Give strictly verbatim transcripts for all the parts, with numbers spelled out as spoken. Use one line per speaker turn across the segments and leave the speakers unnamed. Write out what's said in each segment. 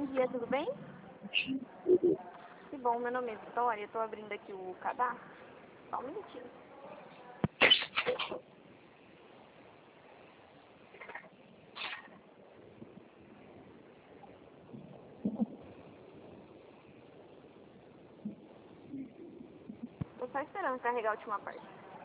dia, tudo bem? Que bom, meu nome é Vitória, eu tô abrindo aqui o cadastro. Só um minutinho. Tô só esperando carregar a última parte.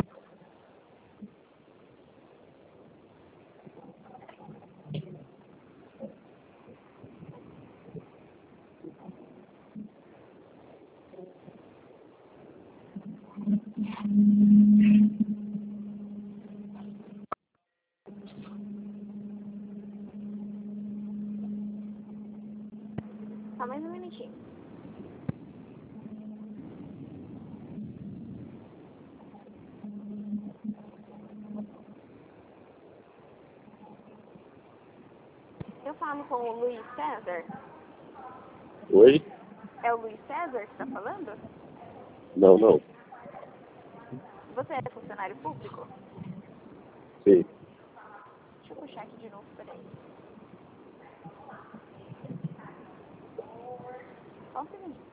Só mais um minutinho. Eu falo com o Luiz César.
Oi?
É o Luiz César que tá falando?
Não, não.
Você é funcionário público?
Sim.
Deixa eu puxar aqui de novo, peraí. Só um segundo.